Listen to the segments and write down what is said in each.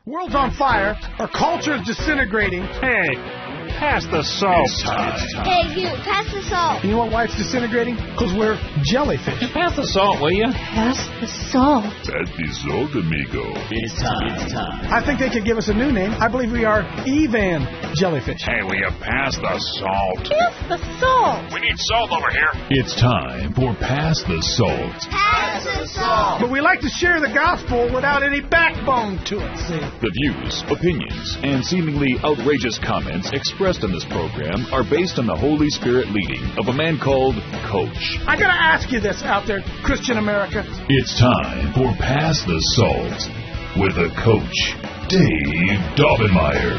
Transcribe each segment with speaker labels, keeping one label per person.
Speaker 1: World's on fire. Our culture is disintegrating.
Speaker 2: Hey, pass the salt.
Speaker 3: Hey, you, pass the salt.
Speaker 1: You know what, why it's disintegrating? Because we're jellyfish.
Speaker 2: Pass the salt, will you?
Speaker 3: Pass the salt.
Speaker 4: Pass the salt, amigo.
Speaker 5: It's time.
Speaker 1: I think they could give us a new name. I believe we are Evan jellyfish.
Speaker 4: Hey, will you pass the salt?
Speaker 3: Pass the salt.
Speaker 4: We need salt over here.
Speaker 6: It's time for Pass the Salt.
Speaker 3: Pass the salt.
Speaker 1: But we like to share the gospel without any backbone to it, see?
Speaker 6: The views, opinions, and seemingly outrageous comments expressed in this program are based on the Holy Spirit leading of a man called Coach.
Speaker 1: I gotta ask you this out there, Christian America.
Speaker 6: It's time for Pass the Salt with the Coach, Dave Daubenmire.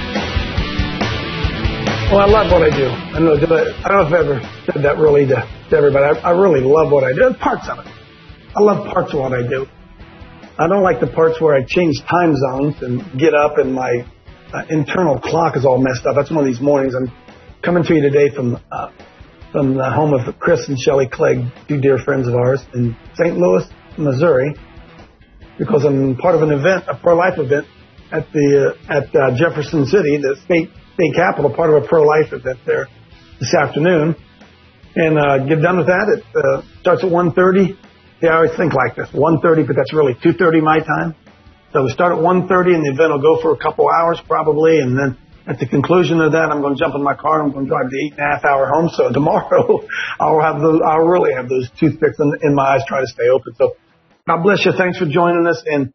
Speaker 7: Well, I love what I do. I don't know if I've ever said that really to everybody. I really love what I do. Parts of it. I love parts of what I do. I don't like the parts where I change time zones and get up and my internal clock is all messed up. That's one of these mornings. I'm coming to you today from the home of Chris and Shelley Clegg, two dear friends of ours in St. Louis, Missouri, because I'm part of an event, a pro-life event at Jefferson City, the state capital, part of a pro-life event there this afternoon. And get done with that. It starts at 1:30. Yeah, I always think like this, 1:30, but that's really 2:30 my time. So we start at 1:30, and the event will go for a couple hours probably, and then at the conclusion of that, I'm going to jump in my car and I'm going to drive the 8.5-hour home. So tomorrow, I'll really have those toothpicks in my eyes, try to stay open. So God bless you. Thanks for joining us. And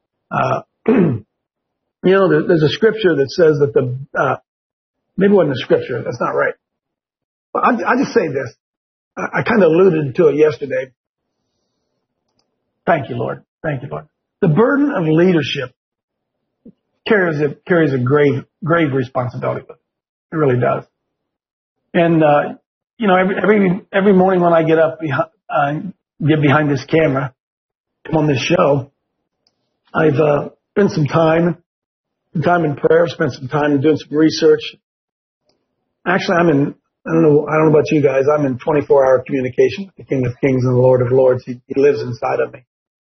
Speaker 7: you know, there's a scripture that says that maybe it wasn't a scripture. That's not right. I just say this. I kind of alluded to it yesterday. Thank you, Lord. Thank you, Lord. The burden of leadership carries a grave responsibility with it. It really does. And you know, every morning when I get up, get behind this camera, come on this show, I've spent some time in prayer, spent some time doing some research. Actually, I don't know about you guys. I'm in 24-hour communication with the King of Kings and the Lord of Lords. He lives inside of me.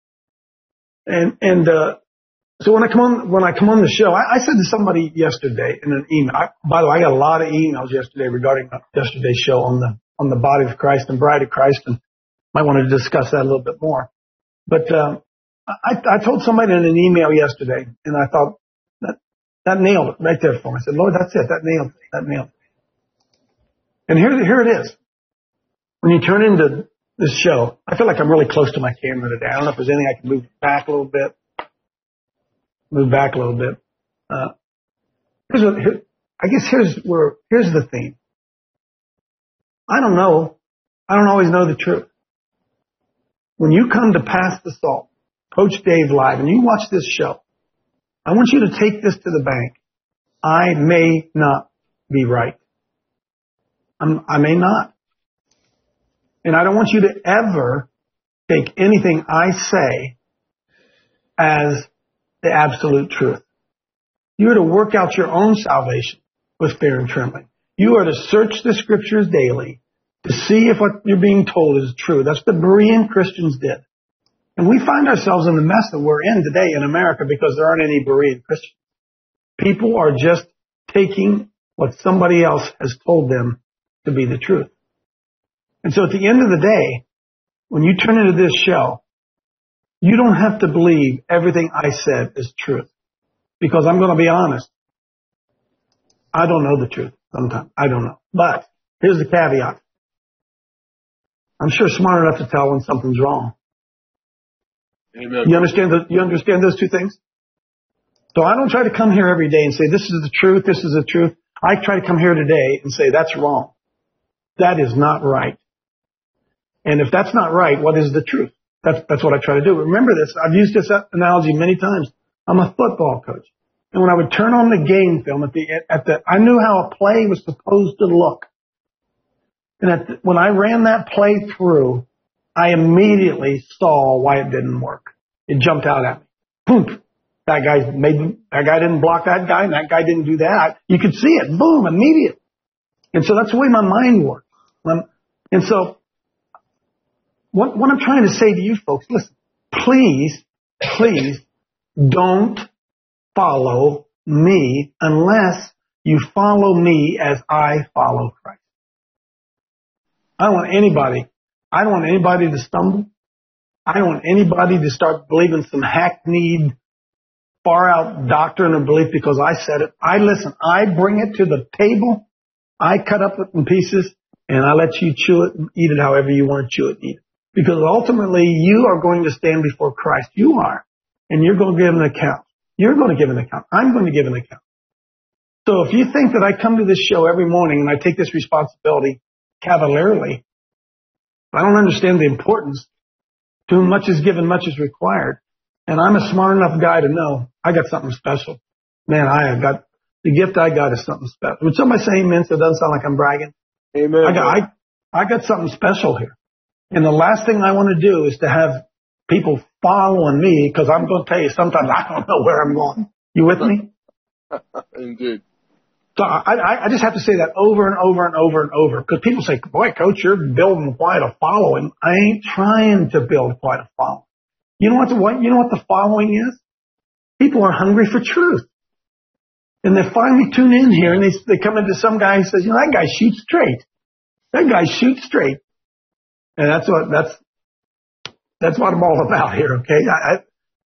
Speaker 7: And so when I come on the show, I said to somebody yesterday in an email. By the way, I got a lot of emails yesterday regarding yesterday's show on the body of Christ and bride of Christ, and might want to discuss that a little bit more. But I told somebody in an email yesterday, and I thought that nailed it right there for me. I said, Lord, that's it. That nailed it. And here it is. When you turn into this show, I feel like I'm really close to my camera today. I don't know if there's anything I can move back a little bit. Here's the theme. I don't know. I don't always know the truth. When you come to Pass the Salt, Coach Dave Live, and you watch this show, I want you to take this to the bank. I may not be right. I may not. And I don't want you to ever take anything I say as the absolute truth. You are to work out your own salvation with fear and trembling. You are to search the scriptures daily to see if what you're being told is true. That's what the Berean Christians did. And we find ourselves in the mess that we're in today in America because there aren't any Berean Christians. People are just taking what somebody else has told them to be the truth. And so at the end of the day, when you turn into this show, you don't have to believe everything I said is truth. Because I'm going to be honest. I don't know the truth sometimes. I don't know. But here's the caveat. I'm sure smart enough to tell when something's wrong.
Speaker 5: Amen.
Speaker 7: You understand those two things? So I don't try to come here every day and say, this is the truth, this is the truth. I try to come here today and say, that's wrong. That is not right. And if that's not right, what is the truth? That's what I try to do. Remember this. I've used this analogy many times. I'm a football coach. And when I would turn on the game film I knew how a play was supposed to look. And when I ran that play through, I immediately saw why it didn't work. It jumped out at me. Boom. That guy didn't block that guy, and that guy didn't do that. You could see it. Boom, immediate. And so that's the way my mind works. And so what I'm trying to say to you folks, listen, please don't follow me unless you follow me as I follow Christ. I don't want anybody to stumble. I don't want anybody to start believing some hackneyed, far out doctrine or belief because I said it. I bring it to the table. I cut up it in pieces and I let you chew it and eat it however you want to chew it and eat it. Because ultimately you are going to stand before Christ. You are. And you're going to give an account. You're going to give an account. I'm going to give an account. So if you think that I come to this show every morning and I take this responsibility cavalierly, I don't understand the importance. To whom much is given, much is required. And I'm a smart enough guy to know I got something special. Man, the gift I got is something special. Would somebody say amen so it doesn't sound like I'm bragging?
Speaker 5: Amen.
Speaker 7: I got something special here. And the last thing I want to do is to have people following me because I'm going to tell you sometimes I don't know where I'm going. You with me?
Speaker 5: Indeed.
Speaker 7: So I just have to say that over and over and over and over because people say, boy, Coach, you're building quite a following. I ain't trying to build quite a following. You know what the following is? People are hungry for truth. And they finally tune in here and they come into some guy who says, that guy shoots straight. That guy shoots straight. And that's what I'm all about here, okay?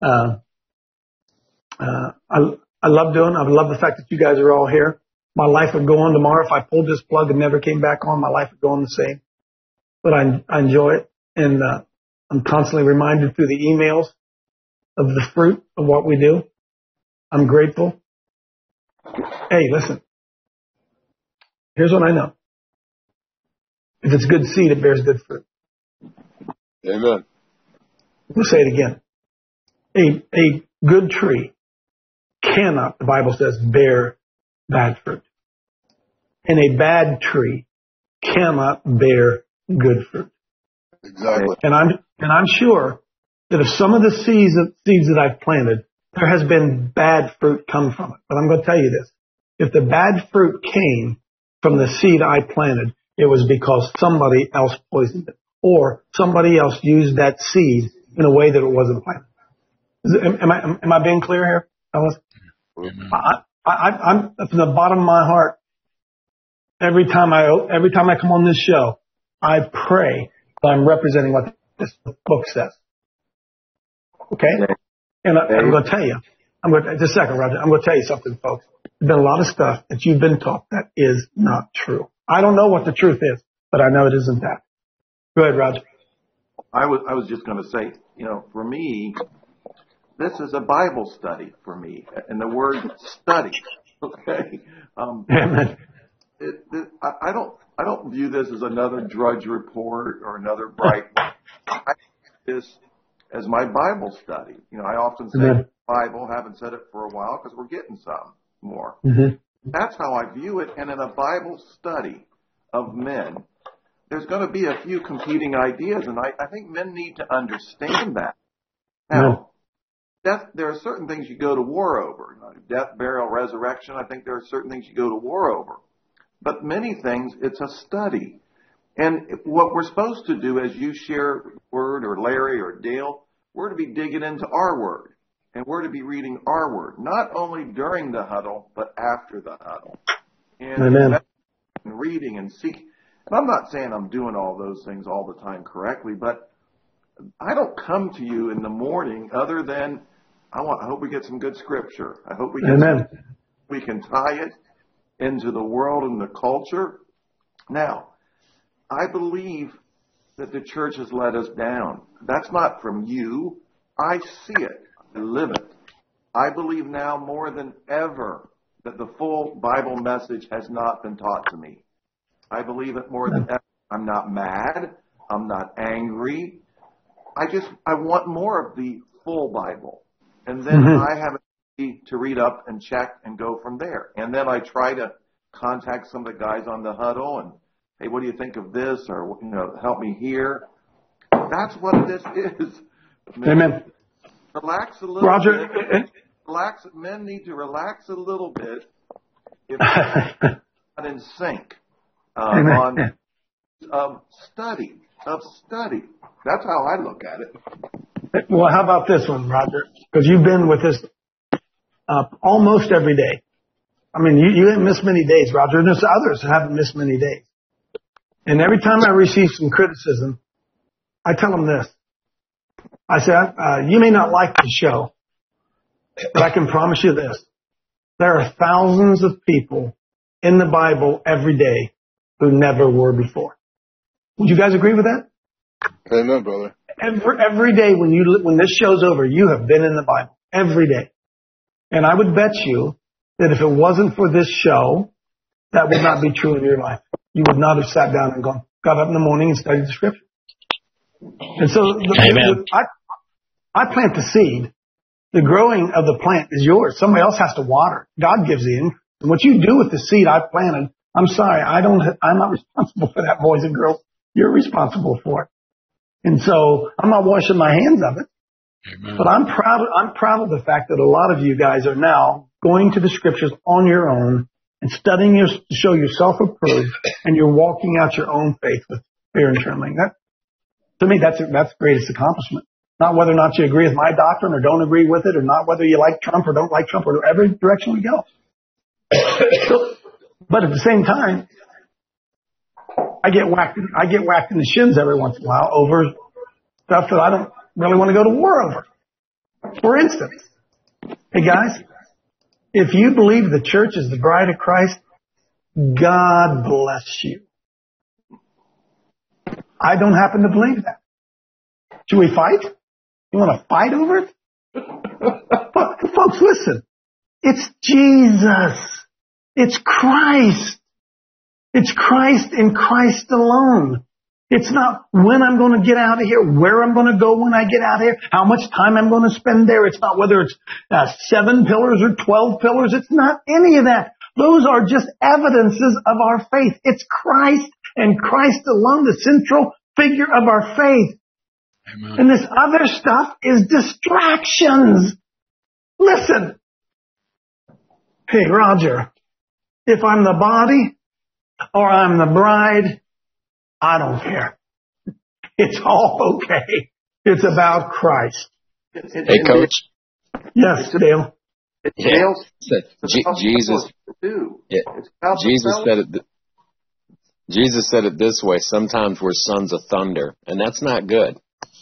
Speaker 7: I love the fact that you guys are all here. My life would go on tomorrow. If I pulled this plug and never came back on, my life would go on the same. But I enjoy it. And I'm constantly reminded through the emails of the fruit of what we do. I'm grateful. Hey, listen. Here's what I know. If it's good seed, it bears good fruit.
Speaker 5: Amen.
Speaker 7: We'll say it again. A good tree cannot, the Bible says, bear bad fruit. And a bad tree cannot bear good fruit.
Speaker 5: Exactly.
Speaker 7: And I'm sure that if some of the seeds that I've planted, there has been bad fruit come from it. But I'm going to tell you this. If the bad fruit came from the seed I planted, it was because somebody else poisoned it. Or somebody else used that seed in a way that it wasn't planted. Am I being clear here, Ellis? I'm from the bottom of my heart. Every time I come on this show, I pray that I'm representing what this book says. Okay? And I'm going to tell you. Just a second, Roger. I'm going to tell you something, folks. There's been a lot of stuff that you've been taught that is not true. I don't know what the truth is, but I know it isn't that. Go ahead, Roger.
Speaker 8: I was just going to say, for me, this is a Bible study for me, and the word study. Okay,
Speaker 7: Amen.
Speaker 8: I don't view this as another Drudge Report or another Bright. I view this as my Bible study. I often say Bible, haven't said it for a while because we're getting some more. Mm-hmm. That's how I view it. And in a Bible study of men, there's going to be a few competing ideas, and I think men need to understand that. Now, there are certain things you go to war over. Death, burial, resurrection, I think there are certain things you go to war over. But many things, it's a study. And what we're supposed to do as you share word, or Larry or Dale, we're to be digging into our word. And we're to be reading our word, not only during the huddle, but after the huddle. And reading and seeking. And I'm not saying I'm doing all those things all the time correctly, but I don't come to you in the morning other than I hope we get some good scripture. I hope we can tie it into the world and the culture. Now, I believe that the church has let us down. That's not from you. I see it. I live it. I believe now more than ever that the full Bible message has not been taught to me. I believe it more than ever. I'm not mad. I'm not angry. I want more of the full Bible. And then I have to read up and check and go from there. And then I try to contact some of the guys on the huddle and, hey, what do you think of this? Or, help me here. That's what this is.
Speaker 7: Amen.
Speaker 8: Relax a little
Speaker 7: Roger,
Speaker 8: bit. Men need to relax a little bit if they're not in sync of study. That's how I look at it.
Speaker 7: Well, how about this one, Roger? Because you've been with this almost every day. I mean, you haven't missed many days, Roger. And there's others that haven't missed many days. And every time I receive some criticism, I tell them this. I say, you may not like the show, but I can promise you this. There are thousands of people in the Bible every day who never were before. Would you guys agree with that?
Speaker 5: Amen, brother.
Speaker 7: Every day when this show's over, you have been in the Bible. Every day. And I would bet you that if it wasn't for this show, that would not be true in your life. You would not have sat down and got up in the morning and studied the scripture. And so I plant the seed. The growing of the plant is yours. Somebody else has to water. God gives the increase. And what you do with the seed I've planted, I'm sorry, I'm not responsible for that, boys and girls. You're responsible for it. And so I'm not washing my hands of it. Amen. But I'm proud of the fact that a lot of you guys are now going to the scriptures on your own and studying to show yourself approved, and you're walking out your own faith with fear and trembling. To me, that's the greatest accomplishment. Not whether or not you agree with my doctrine or don't agree with it, or not whether you like Trump or don't like Trump, or every direction we go. But at the same time, I get whacked in the shins every once in a while over stuff that I don't really want to go to war over. For instance, hey guys, if you believe the church is the bride of Christ, God bless you. I don't happen to believe that. Should we fight? You want to fight over it? Folks, listen. It's Jesus. It's Christ. It's Christ and Christ alone. It's not when I'm going to get out of here, where I'm going to go when I get out of here, how much time I'm going to spend there. It's not whether it's 7 pillars or 12 pillars. It's not any of that. Those are just evidences of our faith. It's Christ and Christ alone, the central figure of our faith. Amen. And this other stuff is distractions. Listen. Hey, Roger, if I'm the body or I'm the bride, I don't care. It's all okay. It's about Christ.
Speaker 9: Hey, Coach.
Speaker 7: Yes, Dale.
Speaker 9: Jesus said it this way. Sometimes we're sons of thunder, and that's not good.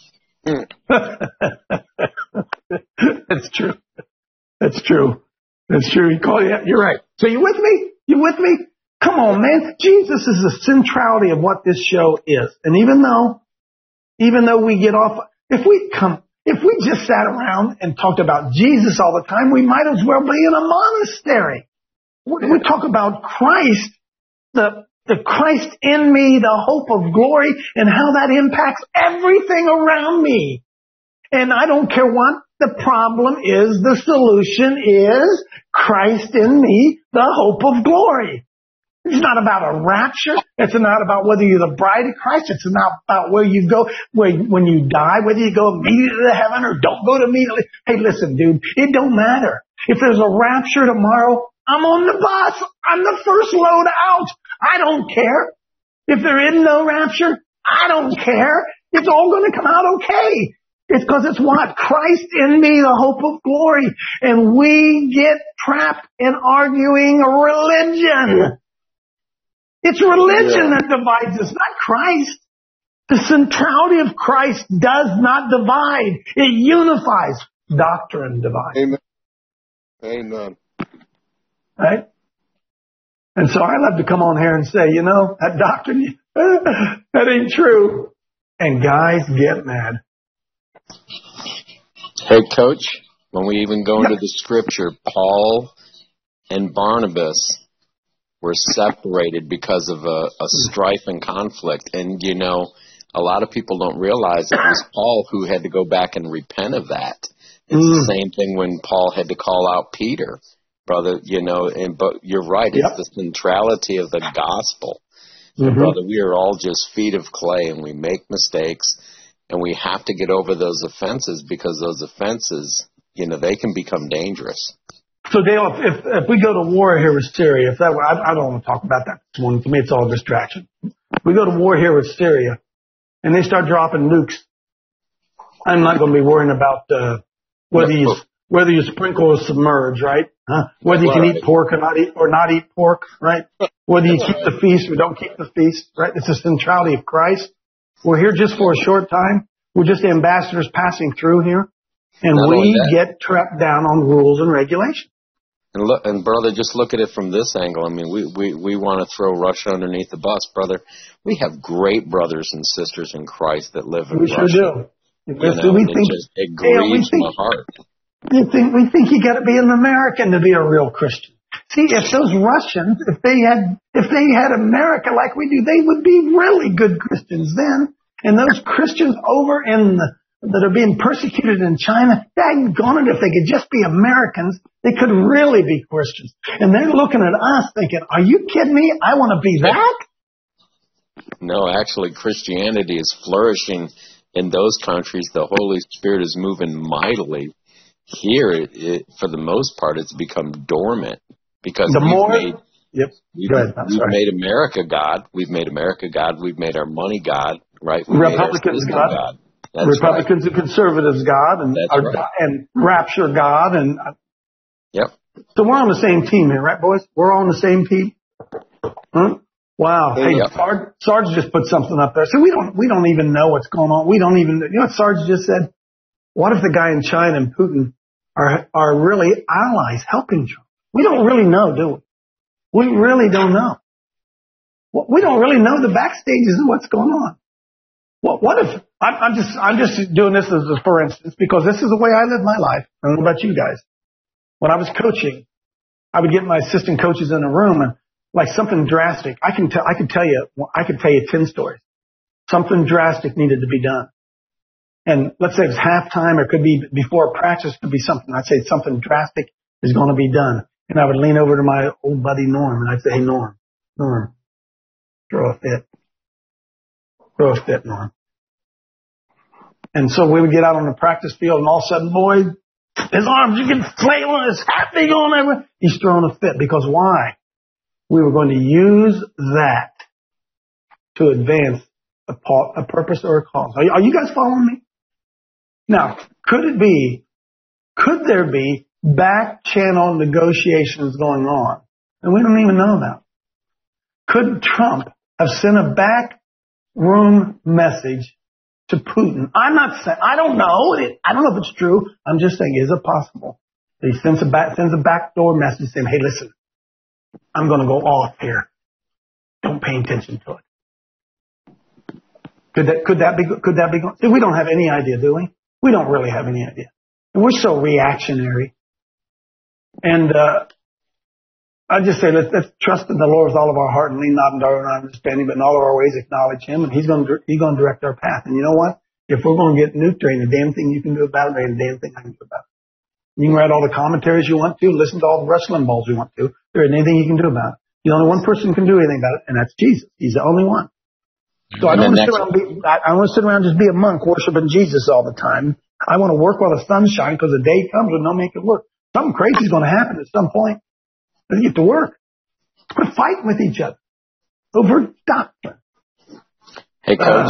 Speaker 7: That's true. That's true. That's true. You're right. So you with me? You with me? Come on, man. Jesus is the centrality of what this show is. And even though we get off, if we just sat around and talked about Jesus all the time, we might as well be in a monastery. We talk about Christ, the Christ in me, the hope of glory, and how that impacts everything around me. And I don't care what the problem is, the solution is Christ in me, the hope of glory. It's not about a rapture. It's not about whether you're the bride of Christ. It's not about where you go, when you die, whether you go immediately to heaven or don't go immediately. Hey, listen, dude, it don't matter. If there's a rapture tomorrow, I'm on the bus. I'm the first load out. I don't care. If there is no rapture, I don't care. It's all going to come out okay. It's because it's what? Christ in me, the hope of glory. And we get trapped in arguing religion. It's religion that divides us, not Christ. The centrality of Christ does not divide. It unifies. Doctrine divides.
Speaker 5: Amen. Amen.
Speaker 7: Right? And so I love to come on here and say, that doctrine, that ain't true. And guys get mad.
Speaker 9: Hey, Coach, when we even go into the scripture, Paul and Barnabas were separated because of a strife and conflict. And, a lot of people don't realize it was Paul who had to go back and repent of that. It's the same thing when Paul had to call out Peter, brother, but you're right. It's the centrality of the gospel. And brother, we are all just feet of clay and we make mistakes, and we have to get over those offenses, because those offenses, they can become dangerous.
Speaker 7: So Dale, if we go to war here with Syria, I don't want to talk about that this morning. To me, it's all a distraction. If we go to war here with Syria, and they start dropping nukes, I'm not going to be worrying about whether whether you sprinkle or submerge, right? Whether you can eat pork or not eat pork, right? Whether you keep the feast or don't keep the feast, right? It's the centrality of Christ. We're here just for a short time. We're just ambassadors passing through here, and we get trapped down on rules and regulations.
Speaker 9: And look, and brother, just look at it from this angle. I mean, we want to throw Russia underneath the bus, brother. We have great brothers and sisters in Christ that live in Russia.
Speaker 7: We sure do.
Speaker 9: It grieves my heart.
Speaker 7: We think you got to be an American to be a real Christian. See, if those Russians, if they had America like we do, they would be really good Christians then. And those Christians over that are being persecuted in China, daggone it, if they could just be Americans, they could really be Christians. And they're looking at us thinking, are you kidding me? I want to be that?
Speaker 9: No, actually, Christianity is flourishing in those countries. The Holy Spirit is moving mightily. Here, for the most part, it's become dormant because we've made America God. We've made America God. We've made our money God, right?
Speaker 7: Republicans God. Republicans and conservatives God, and rapture God, and So we're on the same team here, right, boys? We're on the same team. Huh? Wow. Hey, Sarge just put something up there. So we don't even know what's going on. We don't even. You know what Sarge just said? What if the guy in China and Putin are really allies helping Trump? We don't really know, do we? We really don't know. We don't really know the backstages of what's going on. What if I'm just doing this as a for instance because this is the way I live my life. I don't know about you guys. When I was coaching, I would get my assistant coaches in a room and like something drastic. I could tell you 10 stories. Something drastic needed to be done. And let's say it's halftime or it could be before practice, could be something. I'd say something drastic is going to be done. And I would lean over to my old buddy Norm and I'd say, hey, Norm, throw a fit. Throw a fit, Norm. And so we would get out on the practice field and all of a sudden, boy, his arms, you can flailing, his hat big on everywhere. He's throwing a fit because why? We were going to use that to advance a purpose or a cause. Are you guys following me? Now, could there be back channel negotiations going on? And we don't even know that. Could Trump have sent a back room message to Putin? I'm not saying, I don't know. I don't know if it's true. I'm just saying, is it possible that he sends a backdoor message saying, hey, listen, I'm going to go off here. Don't pay attention to it. Could that be going? See, we don't have any idea, do we? We don't really have any idea. And we're so reactionary. And, I just say, let's trust in the Lord with all of our heart and lean not into our own understanding, but in all of our ways acknowledge Him, and He's going to direct our path. And you know what? If we're going to get nuked, there ain't a damn thing you can do about it. There ain't a damn thing I can do about it. You can write all the commentaries you want to, listen to all the wrestling balls you want to. There ain't anything you can do about it. The only one person who can do anything about it, and that's Jesus. He's the only one. So I don't want to sit around and just be a monk worshiping Jesus all the time. I want to work while the sun shines because the day comes when no man can work. Something crazy is going to happen at some point. Let's get to work. Quit fighting with each other over doctrine.
Speaker 9: Hey, Coach.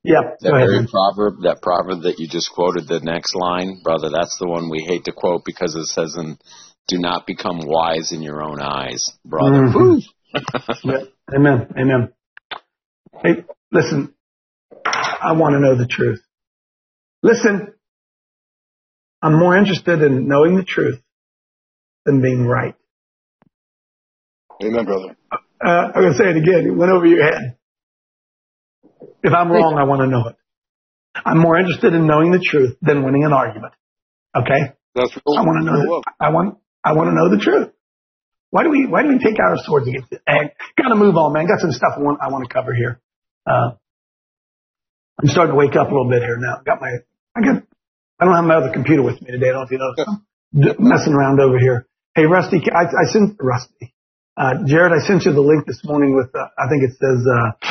Speaker 9: That proverb that you just quoted, the next line, brother, that's the one we hate to quote because it says, do not become wise in your own eyes, brother.
Speaker 7: Mm-hmm. Yeah. Amen. Hey, listen, I want to know the truth. Listen, I'm more interested in knowing the truth than being right.
Speaker 5: Amen, brother.
Speaker 7: I'm going to say it again. It went over your head. If I'm wrong, I want to know it. I'm more interested in knowing the truth than winning an argument. Okay?
Speaker 5: That's real.
Speaker 7: I want to know. I want to know the truth. Why do we take our swords against it? And got to move on, man. Got some stuff I want to cover here. I'm starting to wake up a little bit here now. I don't have my other computer with me today. I don't know if you noticed. I'm messing around over here. Hey, Rusty, I sent Rusty. Jared, I sent you the link this morning with, I think it says,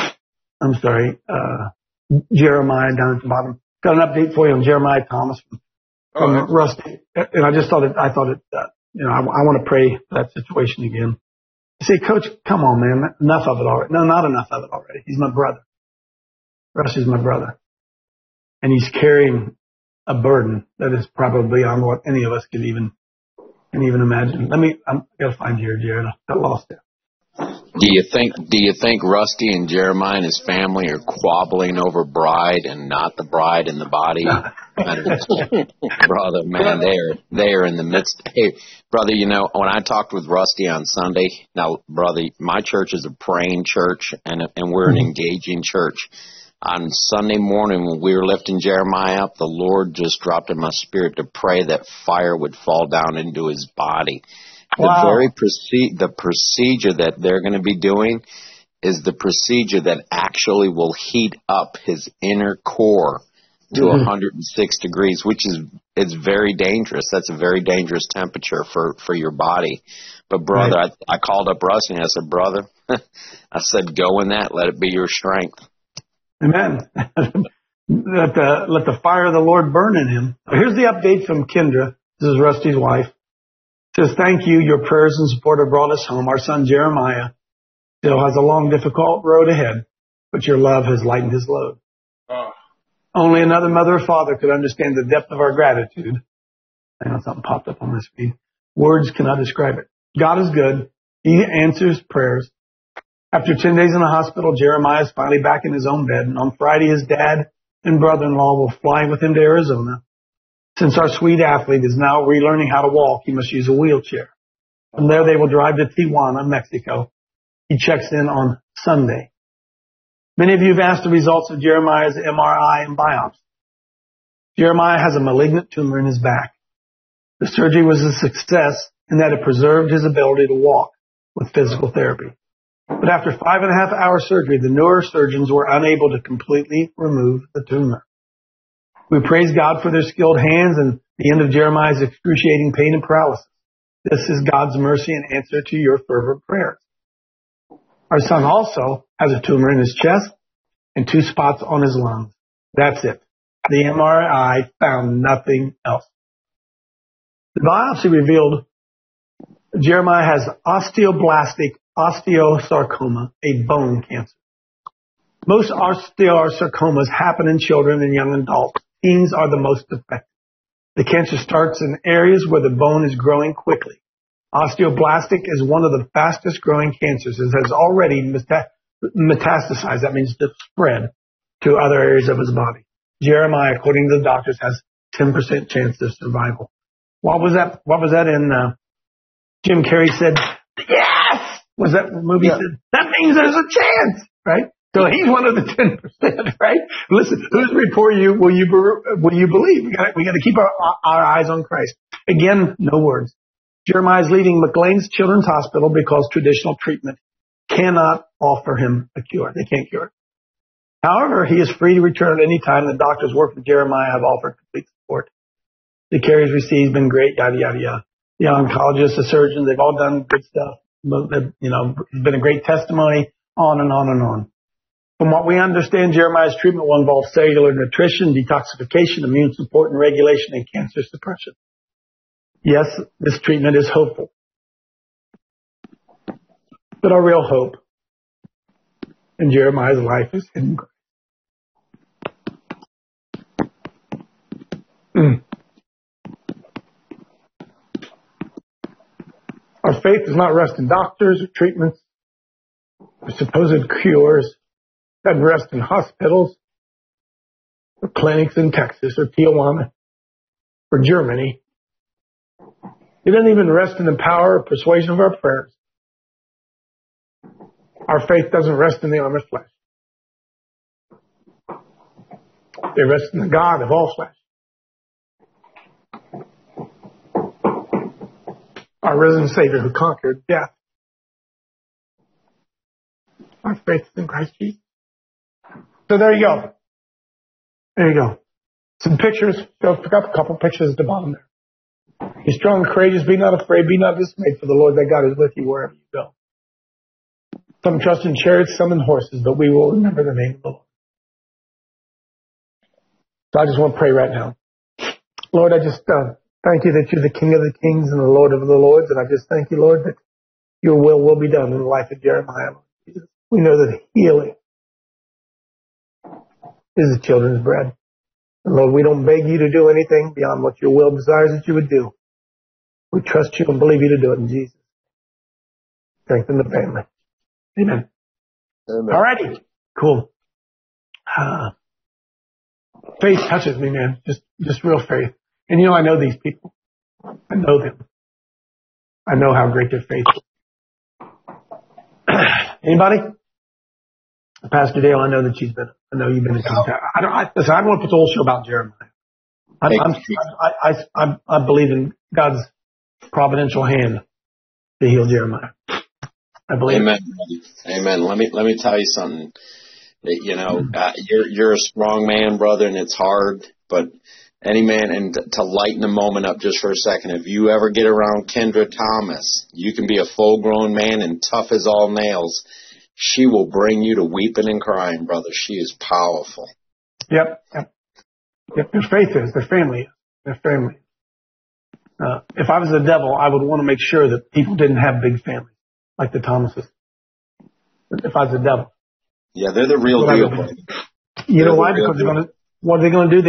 Speaker 7: Jeremiah down at the bottom. Got an update for you on Jeremiah Thomas from Rusty. And I just thought I want to pray for that situation again. You say, Coach, come on, man. Enough of it already. No, not enough of it already. He's my brother. Rusty's my brother. And he's carrying a burden that is probably beyond what any of us can even imagine. I'm gotta find you, Jared. I got lost there.
Speaker 9: Do you think Rusty and Jeremiah and his family are quabbling over bride and not the bride in the body? Brother, man, they are in the midst. Hey, brother, when I talked with Rusty on Sunday, now, brother, my church is a praying church and we're an engaging church. On Sunday morning when we were lifting Jeremiah up, the Lord just dropped in my spirit to pray that fire would fall down into his body. Wow. The procedure that they're going to be doing is the procedure that actually will heat up his inner core to 106 degrees, which is very dangerous. That's a very dangerous temperature for your body. But brother, right. I called up Rusty and I said, brother, I said, go in that. Let it be your strength.
Speaker 7: Amen. Let the fire of the Lord burn in him. Here's the update from Kendra. This is Rusty's wife. Says, thank you. Your prayers and support have brought us home. Our son Jeremiah still has a long, difficult road ahead, but your love has lightened his load. Only another mother or father could understand the depth of our gratitude. I know something popped up on my screen. Words cannot describe it. God is good. He answers prayers. After 10 days in the hospital, Jeremiah is finally back in his own bed, and on Friday his dad and brother-in-law will fly with him to Arizona. Since our sweet athlete is now relearning how to walk, he must use a wheelchair. From there they will drive to Tijuana, Mexico. He checks in on Sunday. Many of you have asked the results of Jeremiah's MRI and biopsy. Jeremiah has a malignant tumor in his back. The surgery was a success in that it preserved his ability to walk with physical therapy. But after 5.5 hour surgery, the neurosurgeons were unable to completely remove the tumor. We praise God for their skilled hands and the end of Jeremiah's excruciating pain and paralysis. This is God's mercy and answer to your fervent prayers. Our son also has a tumor in his chest and 2 spots on his lungs. That's it. The MRI found nothing else. The biopsy revealed Jeremiah has osteoblastic osteosarcoma, a bone cancer. Most osteosarcomas happen in children and young adults. Teens are the most affected. The cancer starts in areas where the bone is growing quickly. Osteoblastic is one of the fastest growing cancers. It has already metastasized, that means to spread to other areas of his body. Jeremiah, according to the doctors, has 10% chance of survival. What was that in, Jim Carrey said, yes! Was that movie? Yeah. Said, that means there's a chance, right? So he's one of the 10%, right? Listen, whose report will you believe? We got to keep our eyes on Christ. Again, no words. Jeremiah is leaving McLean's Children's Hospital because traditional treatment cannot offer him a cure. They can't cure it. However, he is free to return at any time. The doctors work with Jeremiah have offered complete support. The care he's received has been great, yada, yada, yada. The oncologists, the surgeons, they've all done good stuff. It's been a great testimony, on and on and on. From what we understand, Jeremiah's treatment will involve cellular nutrition, detoxification, immune support, and regulation, and cancer suppression. Yes, this treatment is hopeful. But our real hope in Jeremiah's life is hidden Christ. Our faith does not rest in doctors or treatments or supposed cures. It doesn't rest in hospitals or clinics in Texas or Tijuana or Germany. It doesn't even rest in the power or persuasion of our prayers. Our faith doesn't rest in the arm of flesh. It rests in the God of all flesh. Our risen Savior who conquered death. Our faith is in Christ Jesus. So there you go. There you go. Some pictures. I forgot a couple pictures at the bottom there. Be strong and courageous. Be not afraid. Be not dismayed, for the Lord thy God is with you wherever you go. Some trust in chariots, some in horses, but we will remember the name of the Lord. So I just want to pray right now. Lord, I just thank you that you're the King of the kings and the Lord of the lords. And I just thank you, Lord, that your will be done in the life of Jeremiah. We know that healing is the children's bread. And Lord, we don't beg you to do anything beyond what your will desires that you would do. We trust you and believe you to do it in Jesus. Strengthen the family. Amen.
Speaker 5: Amen.
Speaker 7: All righty. Cool. Faith touches me, man. Just real faith. And I know these people. I know them. I know how great their faith is. Anybody? Pastor Dale, I know that I know you've been in contact. Listen, I don't want to put the whole show about Jeremiah. I believe in God's providential hand to heal Jeremiah. I believe.
Speaker 9: Amen. Amen. Let me tell you something. You're a strong man, brother, and it's hard, but any man, and to lighten the moment up just for a second, if you ever get around Kendra Thomas, you can be a full-grown man and tough as all nails. She will bring you to weeping and crying, brother. She is powerful.
Speaker 7: Yep. Their faith is. Their family is. Their family. If I was the devil, I would want to make sure that people didn't have big families like the Thomases. If I was the devil.
Speaker 9: Yeah, they're the real deal.
Speaker 7: You know why? Because what are they going to do?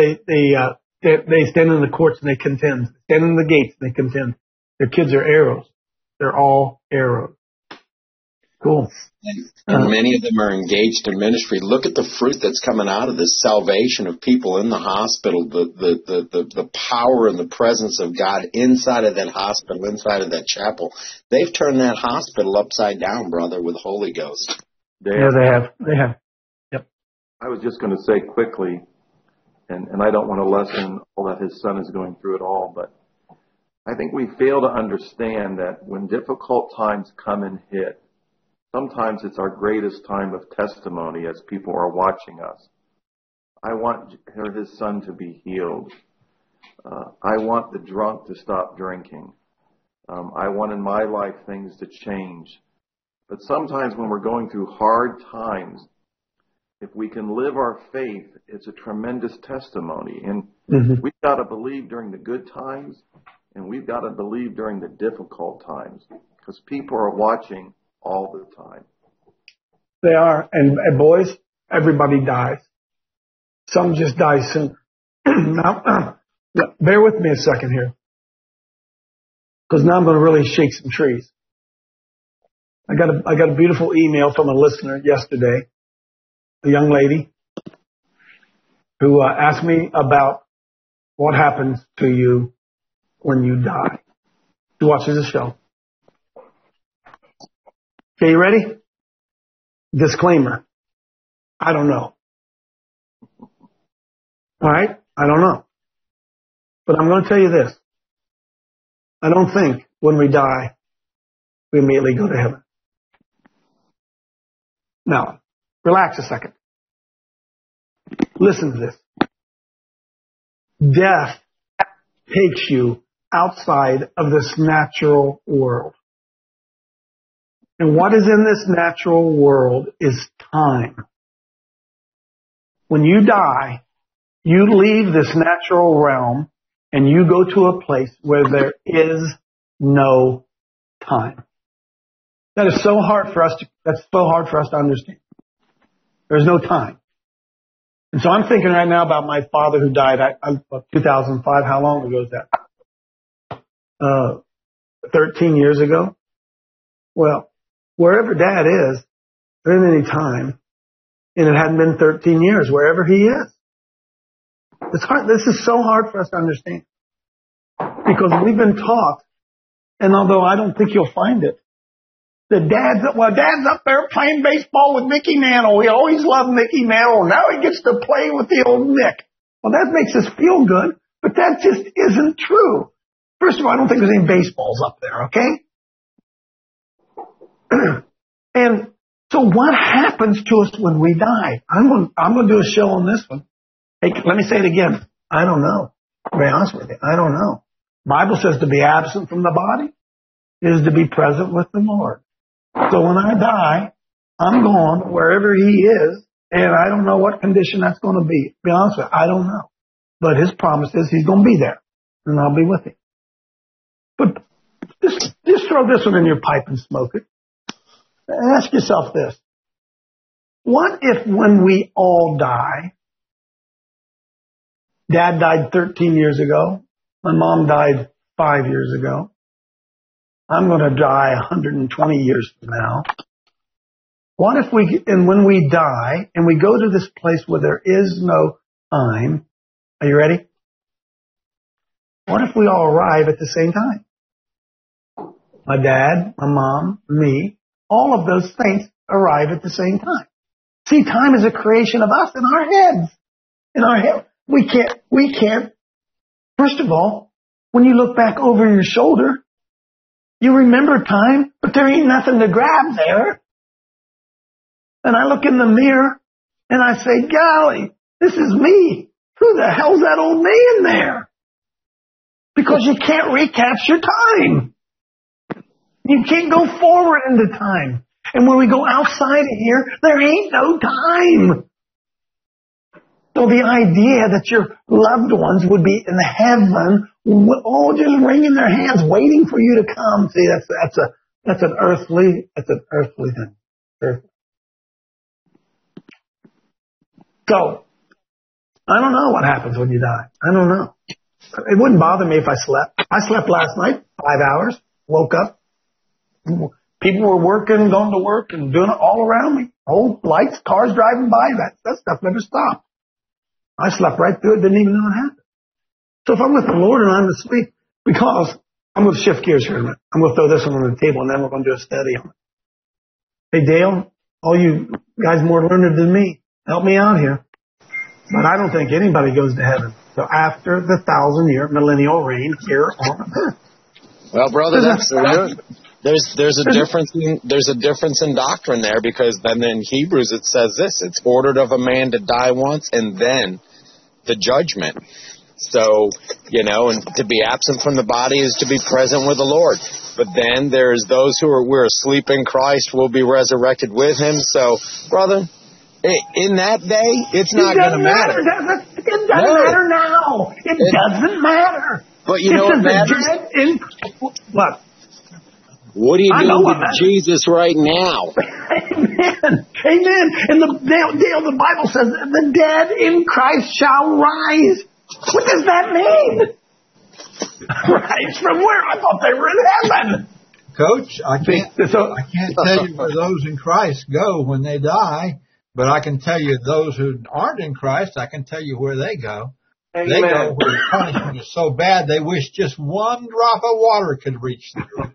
Speaker 7: They stand in the courts and they contend. Stand in the gates and they contend. Their kids are arrows. They're all arrows. Cool.
Speaker 9: And many of them are engaged in ministry. Look at the fruit that's coming out of this salvation of people in the hospital, the power and the presence of God inside of that hospital, inside of that chapel. They've turned that hospital upside down, brother, with the Holy Ghost.
Speaker 7: Yeah, they have. Yep.
Speaker 8: I was just going to say quickly, and I don't want to lessen all that his son is going through at all, but I think we fail to understand that when difficult times come and hit, sometimes it's our greatest time of testimony as people are watching us. I want his son to be healed. I want the drunk to stop drinking. I want in my life things to change. But sometimes when we're going through hard times, if we can live our faith, it's a tremendous testimony. And we've got to believe during the good times, and we've got to believe during the difficult times, because people are watching all the time.
Speaker 7: They are. And boys, everybody dies. Some just die sooner. Now, bear with me a second here, because now I'm going to really shake some trees. I got a beautiful email from a listener yesterday, a young lady who asked me about what happens to you when you die. She watches the show. Okay, you ready? Disclaimer. I don't know. All right? I don't know. But I'm going to tell you this. I don't think when we die, we immediately go to heaven. Now, relax a second. Listen to this. Death takes you outside of this natural world. And what is in this natural world is time. When you die, you leave this natural realm and you go to a place where there is no time. That is so hard for us to understand. There's no time. And so I'm thinking right now about my father who died, 2005. How long ago is that? 13 years ago. Well, wherever Dad is, there isn't any time, and it hadn't been 13 years. Wherever he is, it's hard. This is so hard for us to understand because we've been taught, and although I don't think you'll find it, that Dad's up there playing baseball with Mickey Mantle. We always loved Mickey Mantle. Now he gets to play with the old Nick. Well, that makes us feel good, but that just isn't true. First of all, I don't think there's any baseballs up there, okay? And so what happens to us when we die? I'm going to do a show on this one. Hey, let me say it again. I don't know. To be honest with you, I don't know. The Bible says to be absent from the body is to be present with the Lord. So when I die, I'm going wherever he is, and I don't know what condition that's going to be. To be honest with you, I don't know. But his promise is he's going to be there, and I'll be with him. But just throw this one in your pipe and smoke it. Ask yourself this. What if when we all die, Dad died 13 years ago. My mom died 5 years ago. I'm going to die 120 years from now. What if when we die and we go to this place where there is no time, are you ready? What if we all arrive at the same time? My dad, my mom, me, all of those saints arrive at the same time. See, time is a creation of us in our heads. In our head. We can't. First of all, when you look back over your shoulder, you remember time, but there ain't nothing to grab there. And I look in the mirror and I say, golly, this is me. Who the hell's that old man there? Because you can't recapture time. You can't go forward into time. And when we go outside of here, there ain't no time. So the idea that your loved ones would be in heaven, all just wringing their hands, waiting for you to come. See, that's an earthly thing. Earthly. So, I don't know what happens when you die. I don't know. It wouldn't bother me if I slept. I slept last night, 5 hours, woke up. People were working, going to work, and doing it all around me. Old lights, cars driving by, that stuff never stopped. I slept right through it, didn't even know it happened. So if I'm with the Lord and I'm asleep, because I'm going to shift gears here in a minute. I'm going to throw this one on the table, and then we're going to do a study on it. Hey, Dale, all you guys more learned than me, help me out here. But I don't think anybody goes to heaven. So after the 1,000-year millennial reign here on earth.
Speaker 9: Well, brother, there's a difference in doctrine there, because then in Hebrews it says this: it's ordered of a man to die once and then the judgment. So, and to be absent from the body is to be present with the Lord. But then there's those we're asleep in Christ will be resurrected with him. So, brother, in that day, it's not going to matter.
Speaker 7: It doesn't matter now. It doesn't matter.
Speaker 9: But you know what matters?
Speaker 7: What?
Speaker 9: What are you doing with Jesus right now?
Speaker 7: Amen. Amen. And the Bible says that the dead in Christ shall rise. What does that mean? Rise from where? I thought they were in heaven.
Speaker 10: Coach, I can't tell you where those in Christ go when they die, but I can tell you those who aren't in Christ, I can tell you where they go. Amen. They go where the punishment is so bad they wish just one drop of water could reach them.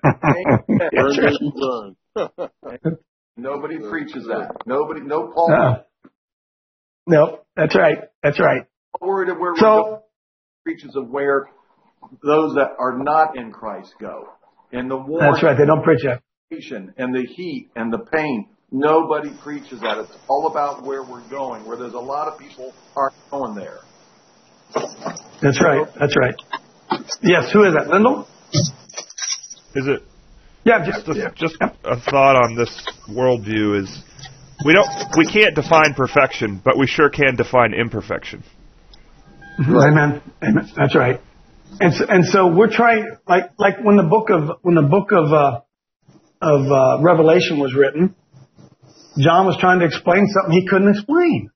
Speaker 8: Nobody preaches that. No Paul.
Speaker 7: No, that's right. That's right.
Speaker 8: Word of where preaches of where those that are not in Christ go. And the warning,
Speaker 7: that's right. They don't preach that.
Speaker 8: And the heat and the pain. Nobody preaches that. It's all about where we're going. Where there's a lot of people aren't going there.
Speaker 7: That's right. That's right. Yes. Who is that? Lyndall?
Speaker 11: Is it?
Speaker 7: Yeah.
Speaker 11: Just a thought on this worldview is we can't define perfection, but we sure can define imperfection.
Speaker 7: Right. Amen. That's right. And so we're trying, like when the book of Revelation was written, John was trying to explain something he couldn't explain.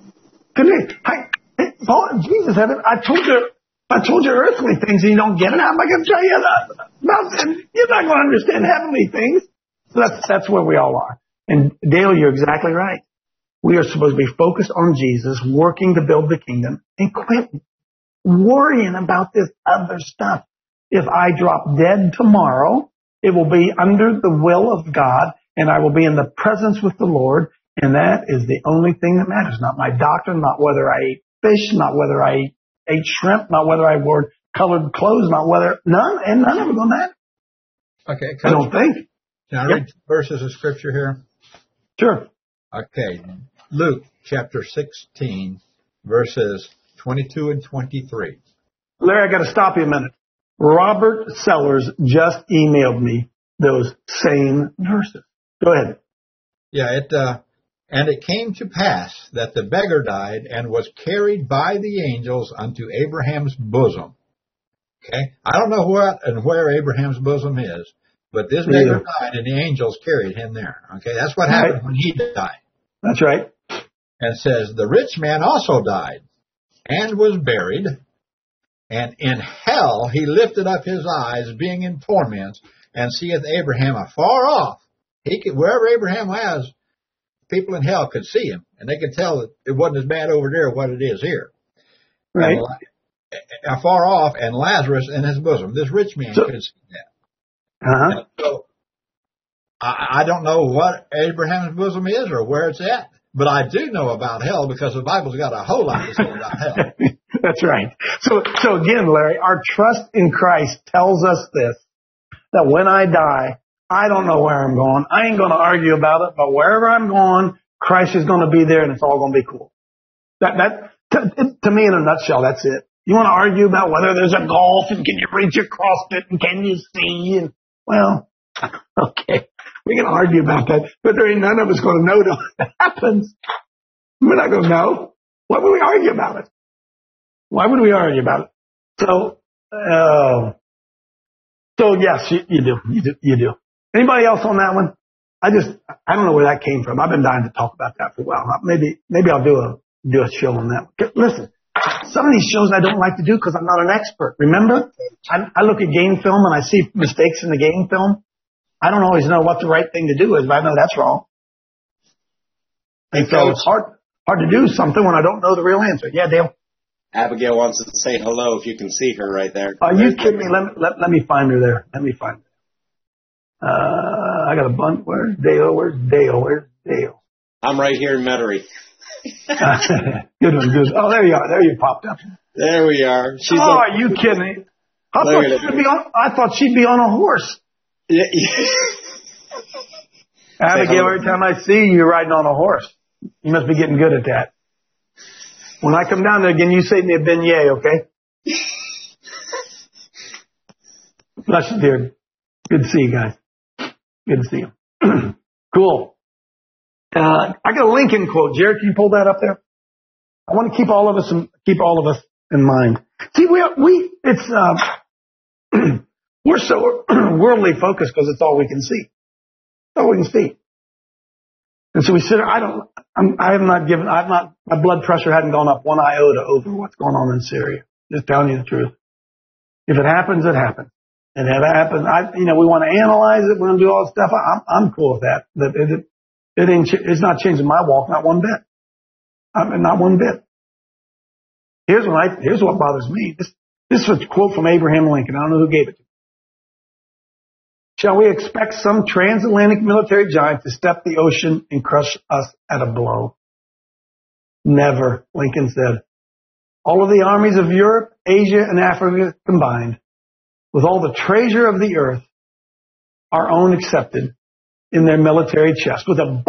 Speaker 7: Jesus said, I told you earthly things and you don't get it. How am I going to tell you that? You're not going to understand heavenly things. So that's where we all are. And Dale, you're exactly right. We are supposed to be focused on Jesus, working to build the kingdom, and quit worrying about this other stuff. If I drop dead tomorrow, it will be under the will of God, and I will be in the presence with the Lord, and that is the only thing that matters. Not my doctrine, not whether I ate fish, not whether I ate shrimp, not whether I wore colored clothes, not whether none of it will matter.
Speaker 10: Okay, Coach,
Speaker 7: I don't think.
Speaker 10: Can I read verses of Scripture here?
Speaker 7: Sure.
Speaker 10: Okay, Luke chapter 16, verses 22 and 23.
Speaker 7: Larry, I got to stop you a minute. Robert Sellers just emailed me those same verses. Go ahead.
Speaker 10: Yeah, and it came to pass that the beggar died and was carried by the angels unto Abraham's bosom. Okay, I don't know what and where Abraham's bosom is, but this beggar died and the angels carried him there. Okay, that's what happened when he died.
Speaker 7: That's right.
Speaker 10: And it says, the rich man also died and was buried. And in hell he lifted up his eyes, being in torments, and seeth Abraham afar off. Wherever Abraham was, people in hell could see him, and they could tell that it wasn't as bad over there as what it is here.
Speaker 7: Right.
Speaker 10: Afar off, and Lazarus in his bosom. This rich man could see that.
Speaker 7: Uh-huh.
Speaker 10: So I don't know what Abraham's bosom is or where it's at, but I do know about hell because the Bible's got a whole lot to say about hell.
Speaker 7: That's right. So again, Larry, our trust in Christ tells us this, that when I die, I don't know where I'm going. I ain't going to argue about it, but wherever I'm going, Christ is going to be there and it's all going to be cool. To me, in a nutshell, that's it. You want to argue about whether there's a gulf and can you reach across it and can you see? And well, okay, we can argue about that, but there ain't none of us going to know till it happens. We're not going to know. Why would we argue about it? Why would we argue about it? So yes, you do. Anybody else on that one? I don't know where that came from. I've been dying to talk about that for a while. Maybe I'll do a show on that. Listen, some of these shows I don't like to do because I'm not an expert. Remember, I look at game film and I see mistakes in the game film. I don't always know what the right thing to do is, but I know that's wrong. And so it's hard to do something when I don't know the real answer. Yeah, Dale.
Speaker 12: Abigail wants to say hello if you can see her right there.
Speaker 7: Are you kidding me? Let me find her there. Let me find her. I got a bunch. Where's Dale?
Speaker 12: I'm right here in Metairie.
Speaker 7: Good one, good. Oh, there you are. There you popped up.
Speaker 12: There we are.
Speaker 7: Are you kidding me? I thought she'd be on a horse.
Speaker 12: Yeah.
Speaker 7: Abigail, every time I see you, you're riding on a horse. You must be getting good at that. When I come down there again, you say to me a beignet, okay? Bless you, dear. Good to see you guys. Good to see you. Cool. I got a Lincoln quote. Jared, can you pull that up there? I want to keep all of us in mind. See, we're so worldly focused because it's all we can see. It's all we can see. And so we sit. My blood pressure hadn't gone up one iota over what's going on in Syria. Just telling you the truth. If it happens, it happens. And if it happens, we want to analyze it. We want to do all this stuff. I'm cool with that. But it's not changing my walk, not one bit. Not one bit. Here's what bothers me. This is a quote from Abraham Lincoln. I don't know who gave it to me. Shall we expect some transatlantic military giant to step the ocean and crush us at a blow? Never, Lincoln said. All of the armies of Europe, Asia, and Africa combined, with all the treasure of the earth, our own excepted, in their military chest, with a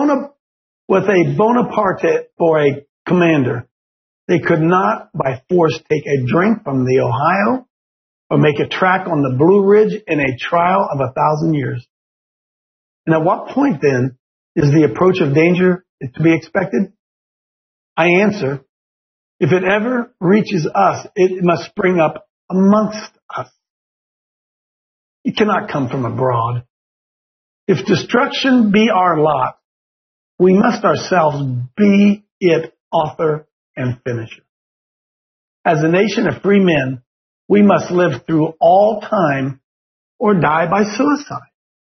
Speaker 7: Bonaparte for a commander, they could not by force take a drink from the Ohio or make a track on the Blue Ridge in a trial of 1,000 years. And at what point then is the approach of danger to be expected? I answer, if it ever reaches us, it must spring up amongst us. It cannot come from abroad. If destruction be our lot, we must ourselves be it author and finisher. As a nation of free men, we must live through all time or die by suicide.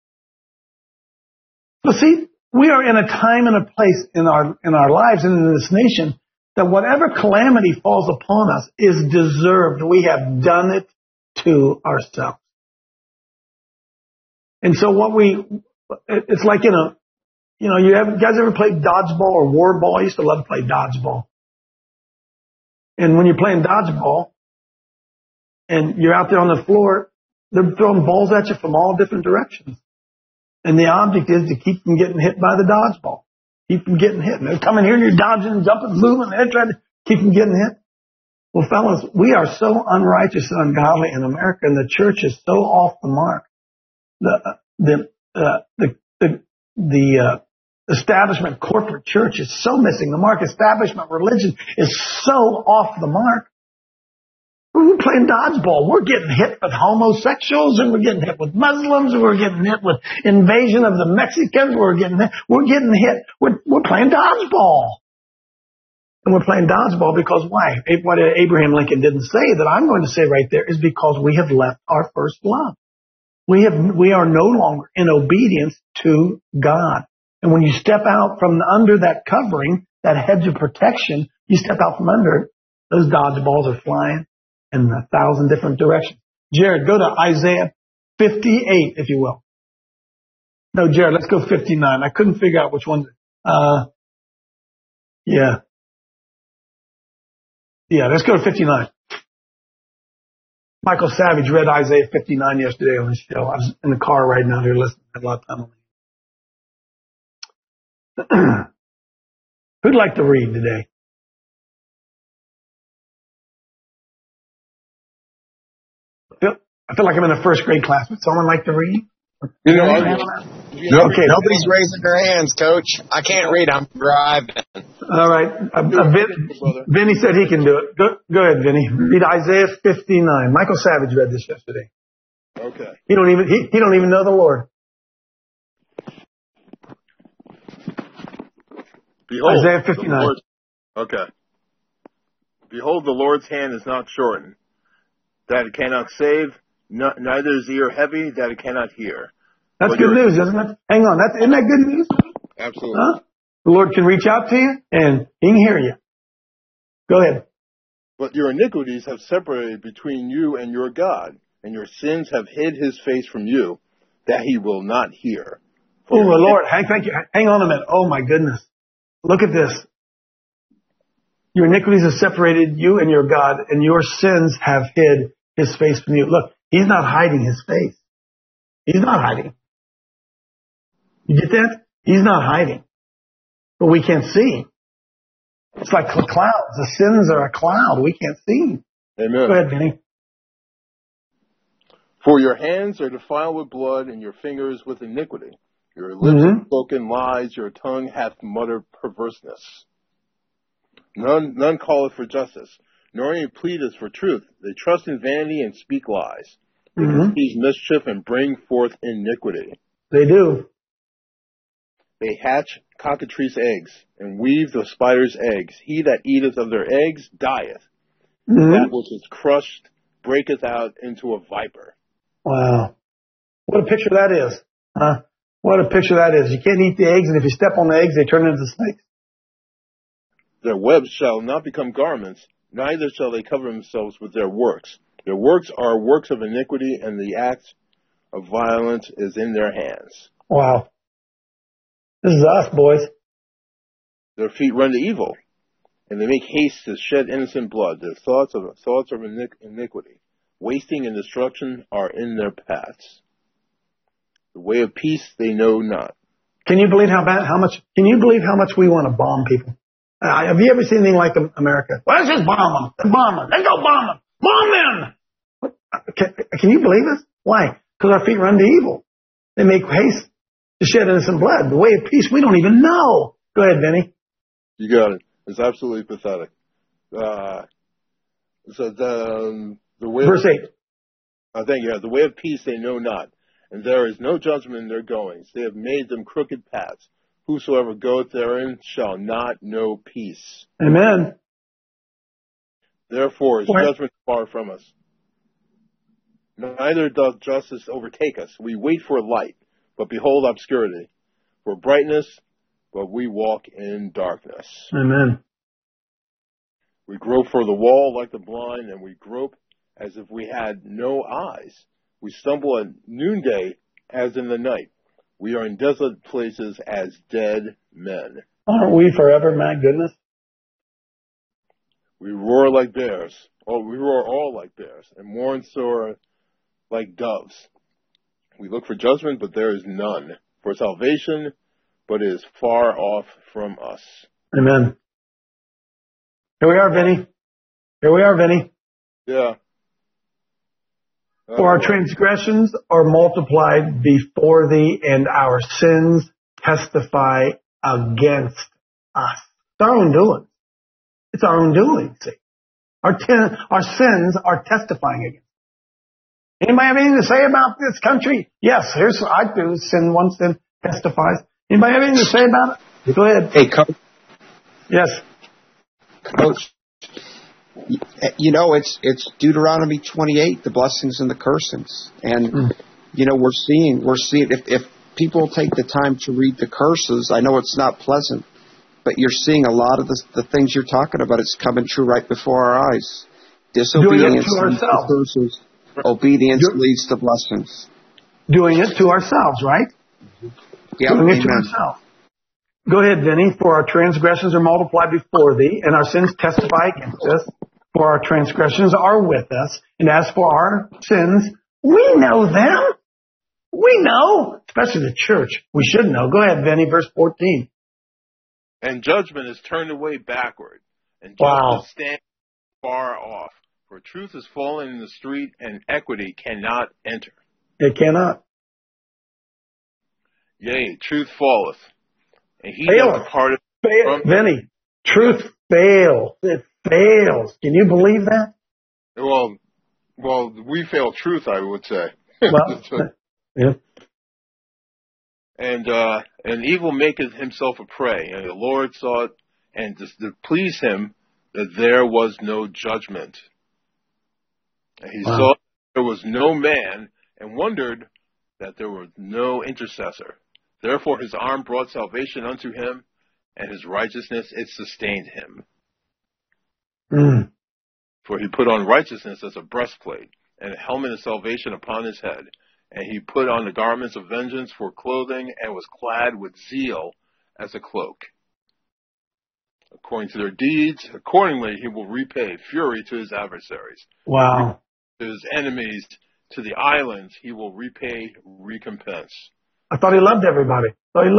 Speaker 7: So see, we are in a time and a place in our lives and in this nation that whatever calamity falls upon us is deserved. We have done it to ourselves. And so it's like you guys ever played dodgeball or war ball? I used to love to play dodgeball. And when you're playing dodgeball and you're out there on the floor, they're throwing balls at you from all different directions. And the object is to keep from getting hit by the dodgeball. Keep from getting hit. And they're coming here and you're dodging and jumping, moving, and they're trying to keep from getting hit. Well, fellas, we are so unrighteous and ungodly in America, and the church is so off the mark. The establishment corporate church is so missing the mark. Establishment religion is so off the mark. We're playing dodgeball. We're getting hit with homosexuals, and we're getting hit with Muslims, and we're getting hit with invasion of the Mexicans. We're getting hit. We're playing dodgeball. And we're playing dodgeball because why? What Abraham Lincoln didn't say that I'm going to say right there is because we have left our first love. We are no longer in obedience to God. And when you step out from under that covering, that hedge of protection, you step out from under it, those dodgeballs are flying in 1,000 different directions. Jared, go to Isaiah 58, if you will. No, Jared, let's go 59. I couldn't figure out which one. Yeah, let's go to 59. Michael Savage read Isaiah 59 yesterday on his show. I was in the car riding out here listening. I had a lot of time on it. Who'd like to read today? I feel like I'm in a first grade class. Would someone like to read?
Speaker 9: Nobody's raising their hands, Coach. I can't read. I'm driving.
Speaker 7: All right. Vinny said he can do it. Go ahead, Vinny. Read Isaiah 59. Michael Savage read this yesterday.
Speaker 5: Okay.
Speaker 7: He don't even know the Lord.
Speaker 5: Behold,
Speaker 7: Isaiah 59.
Speaker 5: Okay. Behold, the Lord's hand is not shortened, that it cannot save, neither is ear heavy, that it cannot hear.
Speaker 7: That's good news, isn't it? Hang on. Isn't that good news?
Speaker 5: Absolutely.
Speaker 7: Huh? The Lord can reach out to you, and He can hear you. Go ahead.
Speaker 5: But your iniquities have separated between you and your God, and your sins have hid His face from you, that He will not hear.
Speaker 7: Oh, Lord. Thank you. Hang on a minute. Oh, my goodness. Look at this. Your iniquities have separated you and your God, and your sins have hid His face from you. Look, He's not hiding His face. He's not hiding. You get that? He's not hiding. But we can't see Him. It's like clouds. The sins are a cloud. We can't see Him.
Speaker 5: Amen.
Speaker 7: Go ahead, Vinny.
Speaker 5: For your hands are defiled with blood, and your fingers with iniquity. Your lips have spoken lies, your tongue hath muttered perverseness. None calleth for justice, nor any pleadeth for truth. They trust in vanity and speak lies. They conceive mischief and bring forth iniquity.
Speaker 7: They do.
Speaker 5: They hatch cockatrice eggs, and weave the spider's eggs. He that eateth of their eggs dieth. That which is crushed breaketh out into a viper.
Speaker 7: Wow. What a picture that is. Huh? What a picture that is. You can't eat the eggs, and if you step on the eggs, they turn into snakes.
Speaker 5: Their webs shall not become garments, neither shall they cover themselves with their works. Their works are works of iniquity, and the act of violence is in their hands.
Speaker 7: Wow. This is us, boys.
Speaker 5: Their feet run to evil, and they make haste to shed innocent blood. Their thoughts of iniquity, wasting and destruction are in their paths. The way of peace they know not.
Speaker 7: Can you believe how much we want to bomb people? Have you ever seen anything like America? Well, let's just bomb them. Bomb them. Let's go bomb them. Bomb them! Can you believe this? Why? Because our feet run to evil. They make haste to shed innocent blood. The way of peace we don't even know. Go ahead, Vinny.
Speaker 5: You got it. It's absolutely pathetic. So the way
Speaker 7: Verse 8.
Speaker 5: The way of peace they know not, and there is no judgment in their goings. They have made them crooked paths. Whosoever goeth therein shall not know peace.
Speaker 7: Amen.
Speaker 5: Therefore is judgment far from us. Neither doth justice overtake us. We wait for light, but behold obscurity. For brightness, but we walk in darkness.
Speaker 7: Amen.
Speaker 5: We grope for the wall like the blind, and we grope as if we had no eyes. We stumble at noonday as in the night. We are in desolate places as dead men.
Speaker 7: Aren't we forever, my goodness?
Speaker 5: We roar like bears. We roar all like bears, and mourn sore like doves. We look for judgment, but there is none. For salvation, but it is far off from us.
Speaker 7: Amen. Here we are, Vinny.
Speaker 5: Yeah.
Speaker 7: For our transgressions are multiplied before thee, and our sins testify against us. It's our own doing. It's our own doing, see. Our sins are testifying against us. Anybody have anything to say about this country? Yes, I do. One sin testifies. Anybody have anything to say about it? Go ahead.
Speaker 12: Hey, Coach.
Speaker 7: Yes.
Speaker 13: Coach, you know, it's Deuteronomy 28, the blessings and the cursings. And, you know, we're seeing if people take the time to read the curses, I know it's not pleasant, but you're seeing a lot of the things you're talking about. It's coming true right before our eyes. Disobedience leads to curses. Obedience leads to blessings.
Speaker 7: Doing it to ourselves, right?
Speaker 13: Yeah,
Speaker 7: doing it to ourselves. Go ahead, Vinny. For our transgressions are multiplied before thee, and our sins testify against us. For our transgressions are with us, and as for our sins, we know them. We know, especially the church. We should know. Go ahead, Vinny, verse 14.
Speaker 5: And judgment is turned away backward, and justice stands far off. For truth is fallen in the street, and equity cannot enter.
Speaker 7: It cannot.
Speaker 5: Yea, truth falleth, and he that departeth from
Speaker 7: Vinny, truth fails. It fails. Can you believe that?
Speaker 5: Well, we fail truth, I would say.
Speaker 7: Well, yeah.
Speaker 5: And evil maketh himself a prey, and the Lord saw it, and to please him that there was no judgment. And he saw there was no man, and wondered that there was no intercessor. Therefore his arm brought salvation unto him, and his righteousness it sustained him. For he put on righteousness as a breastplate, and a helmet of salvation upon his head. And he put on the garments of vengeance for clothing, and was clad with zeal as a cloak. According to their deeds, accordingly he will repay fury to his adversaries.
Speaker 7: Wow.
Speaker 5: To his enemies, to the islands, he will repay recompense.
Speaker 7: I thought he loved everybody.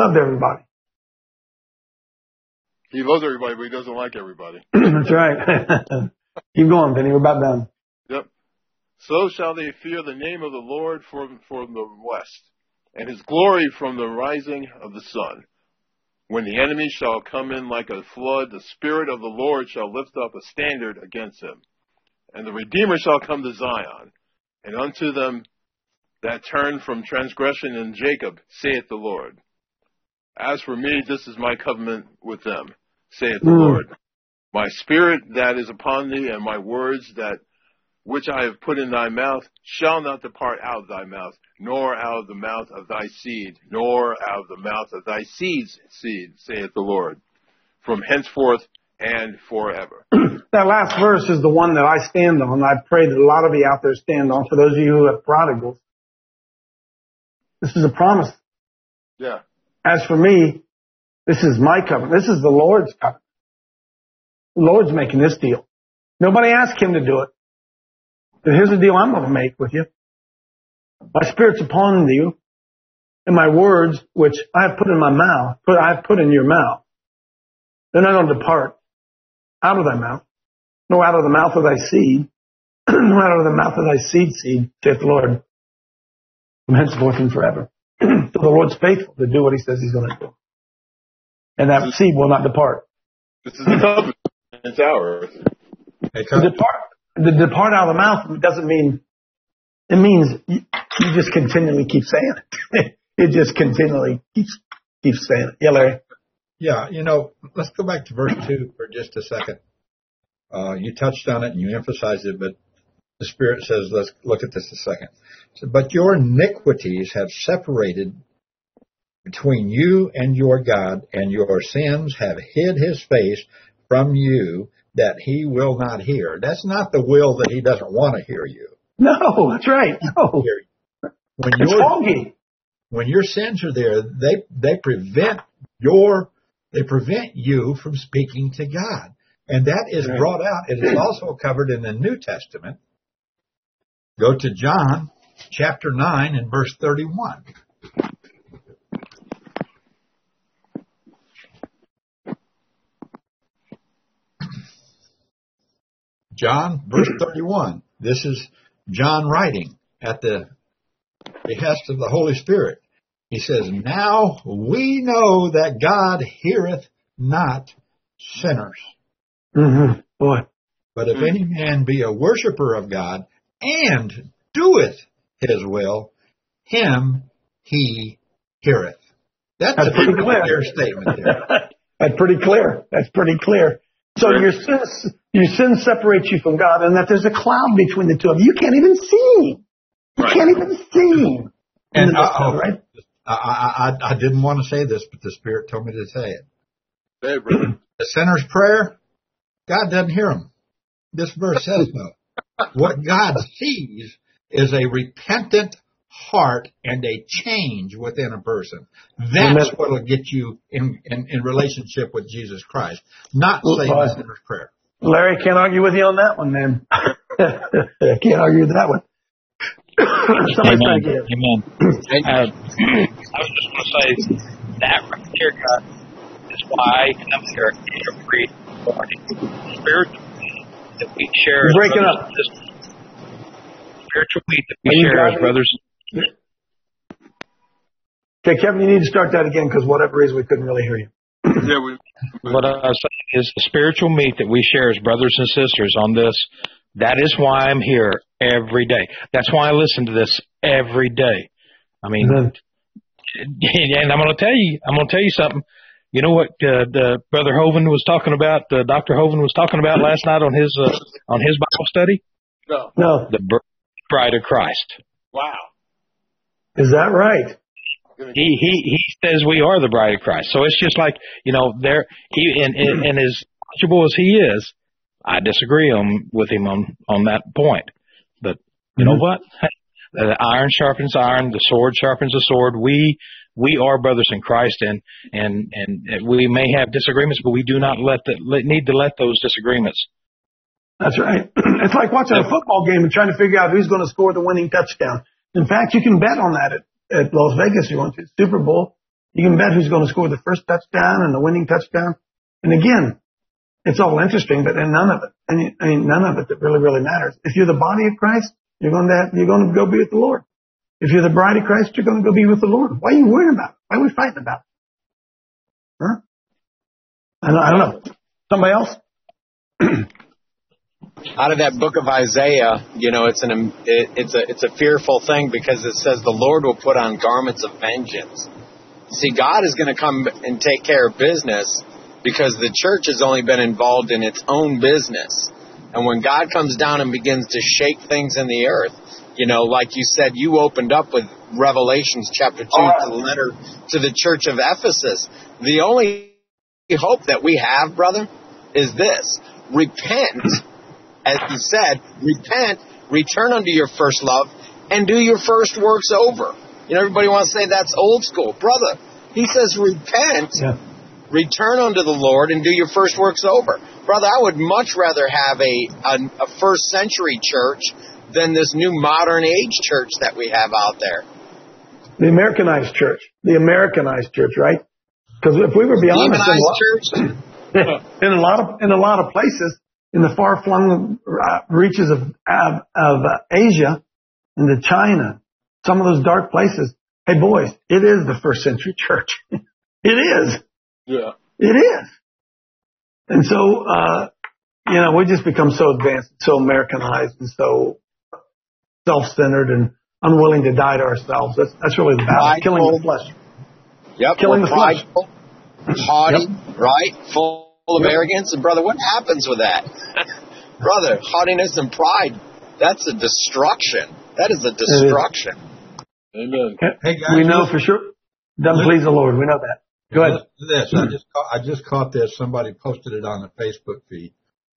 Speaker 5: He loves everybody, but he doesn't like everybody.
Speaker 7: That's right. Keep going, Vinny. We're about done.
Speaker 5: Yep. So shall they fear the name of the Lord from the west, and his glory from the rising of the sun. When the enemy shall come in like a flood, the Spirit of the Lord shall lift up a standard against him. And the Redeemer shall come to Zion, and unto them that turn from transgression in Jacob, saith the Lord. As for me, this is my covenant with them, saith the Lord. My spirit that is upon thee, and my words that which I have put in thy mouth, shall not depart out of thy mouth, nor out of the mouth of thy seed, nor out of the mouth of thy seed's seed, saith the Lord, from henceforth and forever.
Speaker 7: That last verse is the one that I stand on. I pray that a lot of you out there stand on, for those of you who have prodigals. This is a promise.
Speaker 5: Yeah.
Speaker 7: As for me, this is my covenant. This is the Lord's covenant. The Lord's making this deal. Nobody asked him to do it. But here's the deal I'm going to make with you. My Spirit's upon you, and my words, which I have put in my mouth, I have put in your mouth. They're not going to depart out of thy mouth, nor out of the mouth of thy seed, nor out of the mouth of thy seed, saith the Lord, from henceforth and forever. So the Lord's faithful to do what he says he's going to do. And that seed will not depart.
Speaker 5: This is the covenant. It's ours.
Speaker 7: To depart out of the mouth doesn't mean, it means you just continually keep saying it. It just continually keeps saying it. Yeah, Larry?
Speaker 10: Yeah, let's go back to verse 2 for just a second. You touched on it and you emphasized it, but the Spirit says, let's look at this a second. So, but your iniquities have separated between you and your God, and your sins have hid his face from you, that he will not hear. That's not the will that he doesn't want to hear you.
Speaker 7: No, that's right. No. It's foggy.
Speaker 10: When your sins are there, they prevent you from speaking to God. And that is brought out. It is also covered in the New Testament. Go to John chapter 9 and verse 31. John, verse 31. This is John writing at the behest of the Holy Spirit. He says, now we know that God heareth not sinners.
Speaker 7: Mm-hmm. Boy.
Speaker 10: But if any man be a worshiper of God and doeth his will, him he heareth. That's a pretty clear statement there.
Speaker 7: That's pretty clear. So your sin separates you from God, and that there's a cloud between the two of you. You can't even see. You can't even see.
Speaker 10: And
Speaker 7: right?
Speaker 10: I didn't want to say this, but the Spirit told me to say it.
Speaker 5: Hey, brother.
Speaker 10: The sinner's prayer, God doesn't hear them. This verse says no. What God sees is a repentant heart and a change within a person. That's what will get you in relationship with Jesus Christ, not saying the sinner's prayer.
Speaker 7: Larry, can't argue with you on that one, man. Can't argue with that one.
Speaker 2: Amen. Amen. I was just going to say that right there, God, is why I come here every morning. Spiritual that we share.
Speaker 7: Breaking up.
Speaker 2: Spiritual meat that we share as brothers.
Speaker 7: Okay, Kevin, you need to start that again because whatever reason we couldn't really hear you.
Speaker 2: What I was saying is the spiritual meat that we share as brothers and sisters on this. That is why I'm here every day. That's why I listen to this every day. I mean, and I'm going to tell you something. You know what the Brother Hovind was talking about? Dr. Hovind was talking about last night on his Bible study.
Speaker 7: No.
Speaker 2: The Bride of Christ.
Speaker 5: Wow.
Speaker 7: Is that right?
Speaker 2: He says we are the Bride of Christ. So it's just like, and as knowledgeable as he is, I disagree with him on that point. But you know what? The iron sharpens iron, the sword sharpens the sword. We are brothers in Christ, and we may have disagreements, but we do not need to let those disagreements.
Speaker 7: That's right. It's like watching a football game and trying to figure out who's going to score the winning touchdown. In fact, you can bet on that at Las Vegas if you want to. Super Bowl. You can bet who's going to score the first touchdown and the winning touchdown. And again, it's all interesting, but none of it. None of it that really matters. If you're the body of Christ, you're going to go be with the Lord. If you're the bride of Christ, you're going to go be with the Lord. Why are you worrying about it? Why are we fighting about it? Huh? I don't know. Somebody else?
Speaker 9: Out of that book of Isaiah, it's a fearful thing because it says the Lord will put on garments of vengeance. See, God is going to come and take care of business because the church has only been involved in its own business. And when God comes down and begins to shake things in the earth, like you said, you opened up with Revelations chapter 2 to the letter to the church of Ephesus. The only hope that we have, brother, is this. Repent, as you said, repent, return unto your first love, and do your first works over. Everybody wants to say that's old school. Brother, he says repent, return unto the Lord, and do your first works over. Brother, I would much rather have a first century church than this new modern age church that we have out there.
Speaker 7: The Americanized church, right? Because if we were be honest, in a lot of places, in the far-flung reaches of Asia, into China, some of those dark places, hey boys, it is the first century church. It is.
Speaker 5: Yeah.
Speaker 7: It is. And so, we just become so advanced, so Americanized, and so self-centered and unwilling to die to ourselves. That's really the battle. Killing the flesh.
Speaker 9: Yep.
Speaker 7: Killing the flesh.
Speaker 9: Haughty, right? Full of arrogance. And brother, what happens with that? Brother, haughtiness and pride, that's a destruction. That is a destruction.
Speaker 5: Amen.
Speaker 10: Hey guys,
Speaker 7: we know for sure. Doesn't please the Lord. We know that. Go ahead.
Speaker 10: I just caught this. Somebody posted it on the Facebook feed.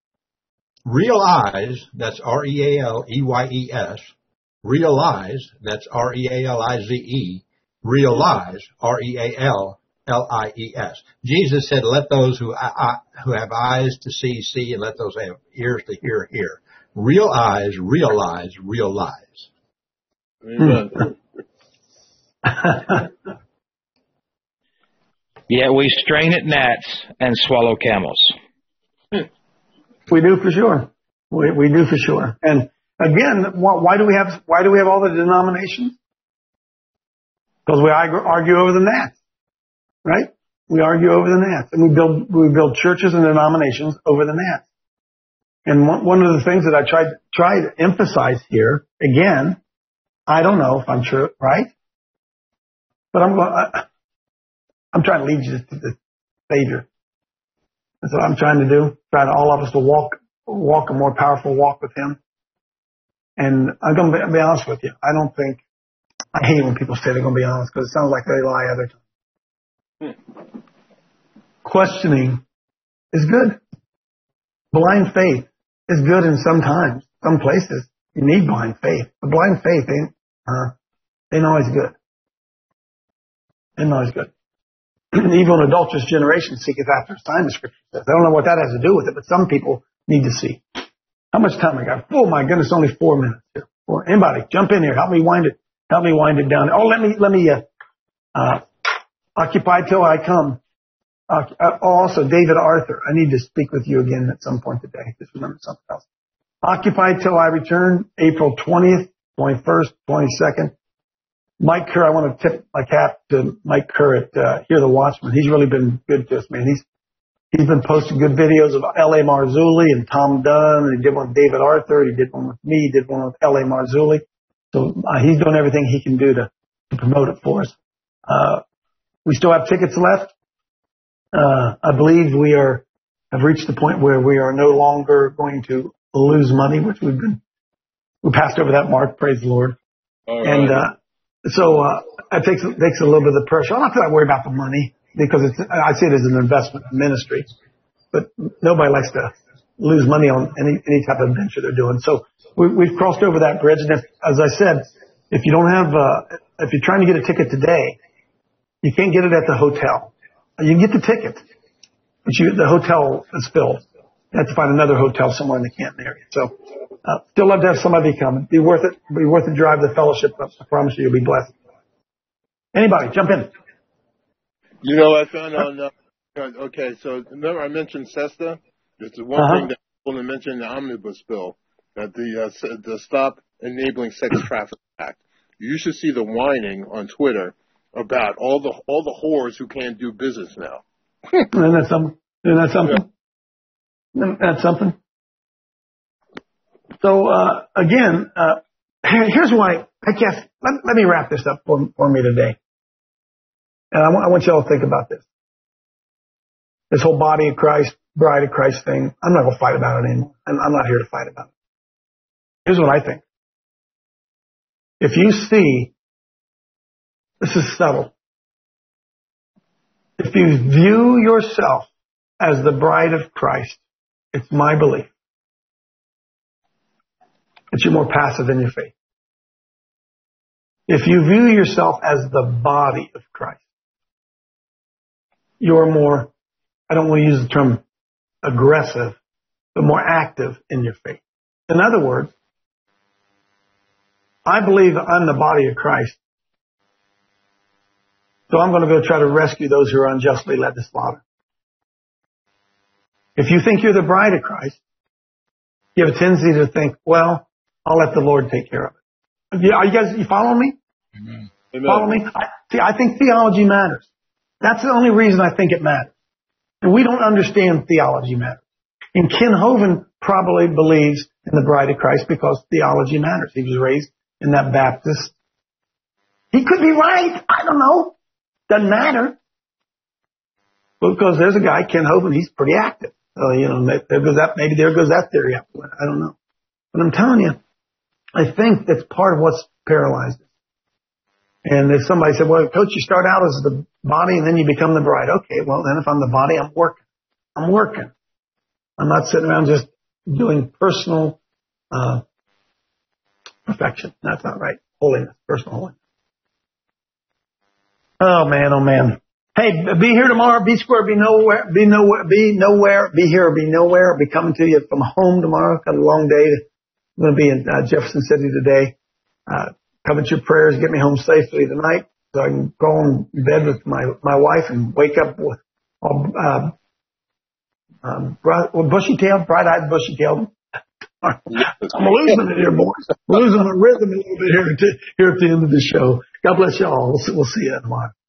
Speaker 10: Realize, that's REALEYES. Realize, that's REALIZE. Realize, REALLIES. Jesus said, let those who have eyes to see, and let those who have ears to hear. Realize.
Speaker 5: Amen.
Speaker 2: Yeah, we strain at gnats and swallow camels.
Speaker 7: We do for sure. We do for sure. And again, why do we have all the denominations? Because we argue over the gnats, right? We argue over the gnats, and we build churches and denominations over the gnats. And one of the things that I try to emphasize here, again, I don't know if I'm true, right? But I'm trying to lead you to the Savior. That's what I'm trying to do. Try to all of us to walk a more powerful walk with Him. And I'm going to be honest with you. I hate when people say they're going to be honest because it sounds like they lie other times. Questioning is good. Blind faith is good in some times. Some places you need blind faith. But blind faith ain't always good. Ain't always good. Evil and adulterous generation seeketh after a sign, the Scripture says. I don't know what that has to do with it, but some people need to see. How much time I got? Oh my goodness, only 4 minutes here. Anybody, jump in here. Help me wind it down. Oh, let me occupy till I come. Also, David Arthur, I need to speak with you again at some point today. Just remember something else. Occupy till I return, April 20th, 21st, 22nd. Mike Kerr, I want to tip my cap to Mike Kerr at Hear the Watchman. He's really been good to us, man. He's been posting good videos of L.A. Marzulli and Tom Dunn. And he did one with David Arthur. He did one with me. He did one with L.A. Marzulli. So he's doing everything he can do to promote it for us. We still have tickets left. I believe we have reached the point where we are no longer going to lose money, which we passed over that mark. Praise the Lord. All right. And so it takes a little bit of the pressure. I'm not going to worry about the money because I see it as an investment ministry, but nobody likes to lose money on any type of venture they're doing. So we've crossed over that bridge. And as I said, if you don't have, if you're trying to get a ticket today, you can't get it at the hotel. You can get the ticket, but the hotel is filled. You have to find another hotel somewhere in the Canton area. So, still love to have somebody come. Be worth it. Be worth the drive, the fellowship. I promise you'll be blessed. Anybody, jump in.
Speaker 5: You know, I found on, okay, so remember I mentioned SESTA? It's one thing that I want to mention in the Omnibus Bill, that the Stop Enabling Sex Trafficking Act. You should see the whining on Twitter about all the whores who can't do business now.
Speaker 7: Isn't that something? Yeah. That's something. So, again, here's why, I guess, let me wrap this up for me today. And I want you all to think about this. This whole body of Christ, bride of Christ thing, I'm not going to fight about it anymore. I'm not here to fight about it. Here's what I think. If you see, this is subtle. If you view yourself as the bride of Christ, it's my belief that you're more passive in your faith. If you view yourself as the body of Christ, you're more, I don't want to use the term aggressive, but more active in your faith. In other words, I believe I'm the body of Christ. So I'm going to go try to rescue those who are unjustly led to slaughter. If you think you're the bride of Christ, you have a tendency to think, well, I'll let the Lord take care of it. Are you following me?
Speaker 5: Amen.
Speaker 7: Follow me? I think theology matters. That's the only reason I think it matters. And we don't understand theology matters. And Ken Hovind probably believes in the bride of Christ because theology matters. He was raised in that Baptist. He could be right. I don't know. Doesn't matter. Because there's a guy, Ken Hovind, he's pretty active. There goes that theory up. I don't know. But I'm telling you, I think that's part of what's paralyzed us. And if somebody said, well, Coach, you start out as the body and then you become the bride. Okay, well, then if I'm the body, I'm working. I'm not sitting around just doing personal perfection. That's not right. Holiness, personal holiness. Oh, man. Hey, be here tomorrow. Be square, be nowhere. Be nowhere. Be here or be nowhere. I'll be coming to you from home tomorrow. Got a long day. I'm going to be in Jefferson City today. Covet your prayers. Get me home safely tonight so I can go in bed with my wife and wake up with bushy-tailed, bright-eyed, bushy-tailed. I'm losing it here, boys. Losing my rhythm a little bit here at the end of the show. God bless y'all. We'll see you tomorrow.